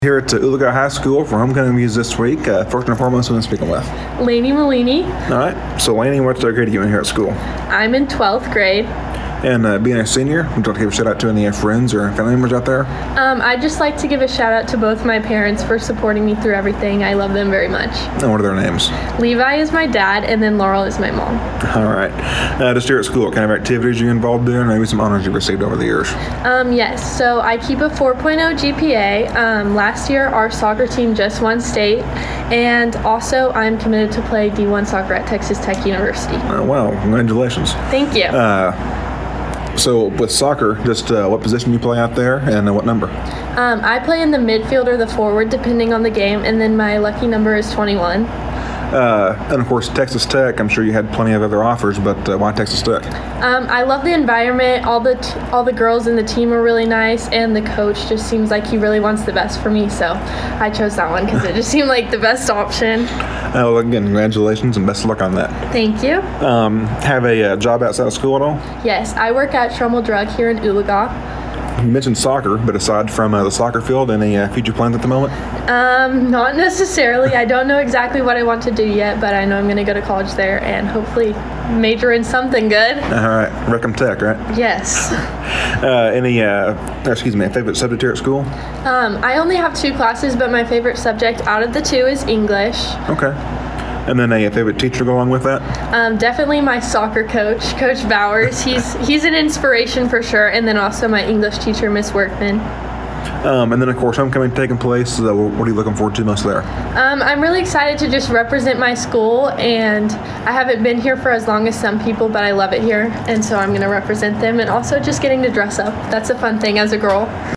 Here at Oologah High School for homecoming music this week. First and foremost, who I'm speaking with. Lainey Malini. All right. So, Lainey, what grade are you in here at school? I'm in 12th grade. And being a senior, would you like to give a shout out to any friends or family members out there? I'd just like to give a shout out to both my parents for supporting me through everything. I love them very much. And what are their names? Levi is my dad, and then Laurel is my mom. All right. Just here at school, what kind of activities are you involved in? Maybe some honors you received over the years? Yes. So I keep a 4.0 GPA. Last year, our soccer team just won state, and also I'm committed to play D1 soccer at Texas Tech University. Oh, wow. Congratulations. Thank you. So with soccer, just what position you play out there and what number? I play in the midfield or the forward, depending on the game, and then my lucky number is 21. And of course, Texas Tech, I'm sure you had plenty of other offers, but why Texas Tech? I love the environment. All the girls in the team are really nice, and the coach just seems like he really wants the best for me, so I chose that one because it just seemed like the best option. Well, again, congratulations and best of luck on that. Thank you. Have a job outside of school at all? Yes, I work at Trummel Drug here in Oologah. You mentioned soccer, but aside from the soccer field, any future plans at the moment? Not necessarily. I don't know exactly what I want to do yet, but I know I'm going to go to college there and hopefully major in something good. All right, Reckham Tech, right? Yes. Any favorite subject here at school? I only have 2 classes, but my favorite subject out of the 2 is English. Okay. And then a favorite teacher go along with that? Definitely my soccer coach, Coach Bowers. He's an inspiration for sure. And then also my English teacher, Miss Workman. And then, of course, homecoming taking place. What are you looking forward to most there? I'm really excited to just represent my school. And I haven't been here for as long as some people, but I love it here. And so I'm going to represent them. And also just getting to dress up. That's a fun thing as a girl.